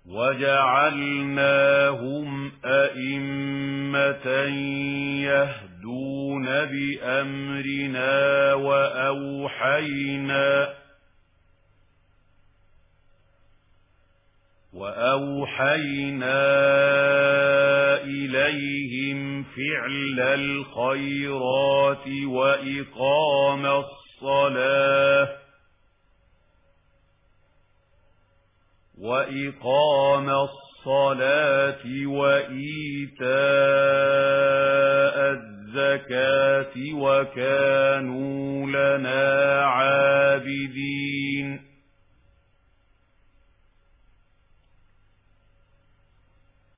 وجعلناهم أئمة يهدون بأمرنا وأوحينا إليهم فعل الخيرات وإقام الصلاة وإيتاء الزكاة وكانوا لنا عابدين.